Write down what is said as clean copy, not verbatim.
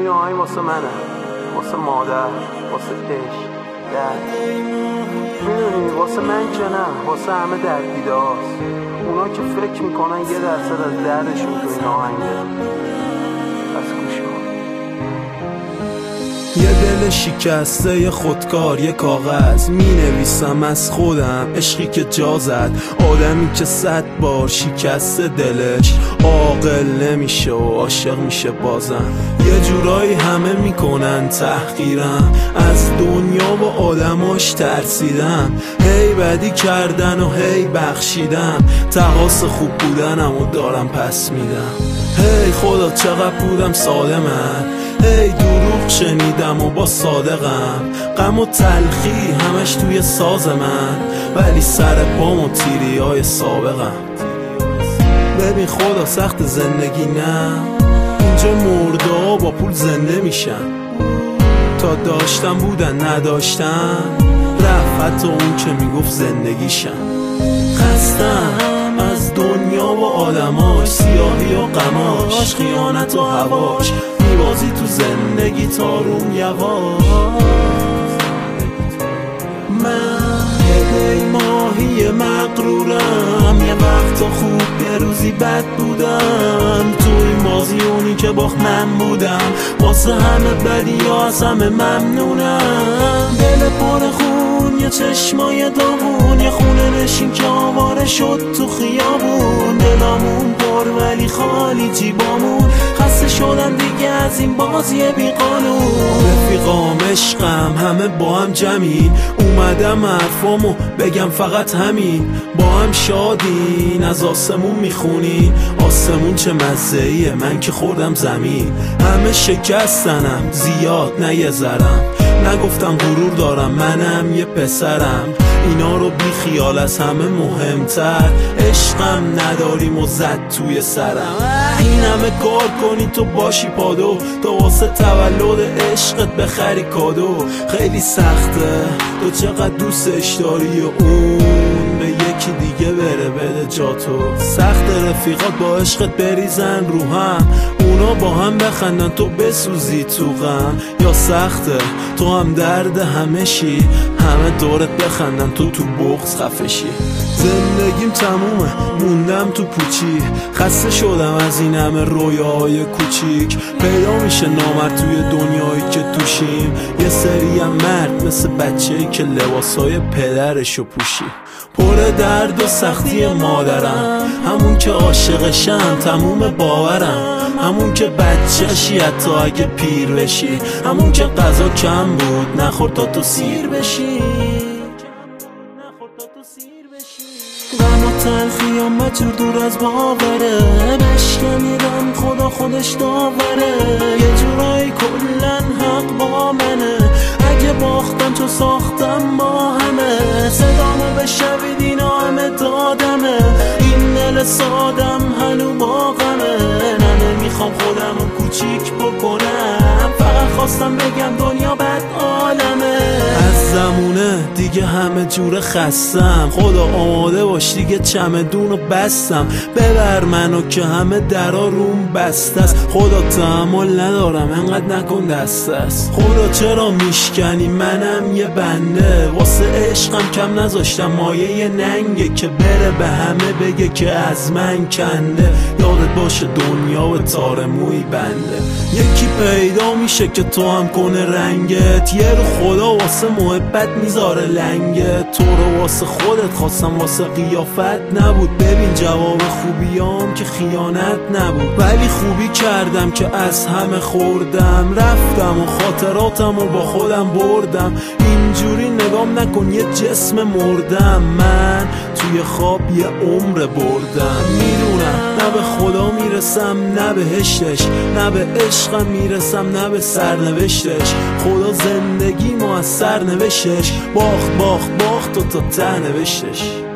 این آهنگ واسه منه، واسه مادر، واسه عشق، درد. میدونی واسه من که نه، واسه همه دردیده‌هاست، اونا که فکر میکنن 1% از دردشون تو این آهنگه. پس گوش کن. یه دل شکسته، یه خودکار، یه کاغذ مینویسم از خودم، عشقی که جا زد، آدمی که 100 بار شکسته دلش، عاقل نمیشه و عاشق میشه بازم. یه جورایی همه میکنن تحقیرم، از دنیا و آدماش ترسیدم، هی بدی کردن و هی بخشیدم، تقاص خوب بودنم و دارم پس میدم. هی خدا چقدر بودم سالمم، هی دروغ شنیدم و با صادقم، غم و تلخی همش توی ساز من، ولی سر پام و تیری های سابقم. ببین خدا سخت زندگی نه، اینجا مردا با پول زنده میشن، تا داشتم بودن نداشتم، رفت حتی اون که میگفت زندگیشم. خستم از دنیا و آدماش، سیاهی و غماش، خیانت و هواش، میبازی تو زندگی تاروم یواش. من یه ماهی مغرورم، یه وقتا خوب یه روزی بد بودم، تو این بازی اونی که باخت من بودم، واسه همه بدی ها از همه ممنونم. دل پر خون، یه چشمای داغون، یه خونه نشین که آواره شد تو خیابون، دلامون پر ولی خالی جیبامون، خسته شدم دیگه از این بازی بیقانون. رفیقام عشقم همه با هم جمعین، اومدم حرفامو بگم فقط همین، با هم شادین، از آسمون میخونین، آسمون چه مزه‌ایه، من که خوردم زمین. همه شکستنم زیاد نه یه ذرم، نگفتم غرور دارم منم یه پسرم، اینا رو بی خیال از همه مهمتر، عشقم نداریم و زد توی سرم. این همه کار کنی تو باشی پادو، تا واسه تولد عشقت بخری کادو، خیلی سخته تو چقدر دوستش داری و اون به یکی دیگه بره بده جاتو. سخت رفیقات با عشقت بریزن رو هم، اونا با هم بخندن تو بسوزی تو غم، یا سخته تو هم درد همشی، همه دورت بخندن تو بغض خفشی. زندگیم تمومه موندم تو پوچی، خسته شدم از این همه رویاهای کوچیک، پیدا میشه نامرد توی دنیایی که توشیم، یه سری هم مرد مثل بچه‌ای که لباسای پدرشو پوشی. پر درد و سختی مادرم، همون که عاشقشم تموم باورم، همون که بچه‌شی حتی اگه پیر بشی، همون که غذا کم بود نخور تا تو سیر بشی. غم و تلخی همه جور دور از باوره، بشکنیدم خدا خودش داوره، یه جورایی کلن حق با منه، اگه باختم تو ساختم با همه، صدامو بشنوید اینا همه دادمه، این دل سادم هنو با غمه، نه نمیخوام خودمو کوچیک بکنم، فقط خواستم بگم دنیا بد عالمه. از زمونه دیگه همه جور خستم، خدا آماده باش دیگه چمدونو بستم، ببر منو که همه درا روم بسته است، خدا تحمل ندارم انقدر نکن دست است، خدا چرا میشکنی منم یه بنده، واسه عشقم کم نذاشتم مایه ننگه، که بره به همه بگه که از من کنده، یادت باشه دنیا به تار موی بنده، یکی پیدا میشه که تو هم کنه رنگت، یه رو خدا واسه محبت میذاره لنگت، تو رو واسه خودت خواستم واسه قیافت نبود، ببین جواب خوبیام که خیانت نبود، ولی خوبی کردم که از همه خوردم، رفتم و خاطراتم و با خودم بردم، اینجوری نگام نکن یه جسم مردم، من توی خواب یه عمر بردم، میدونم نه به خدا میرسم نه بهشتش، نه به عشقم میرسم نه به سرنوشتش، خدا زندگی ما از سر نوشتش، باخت باخت باخت و تا ته نوشتش.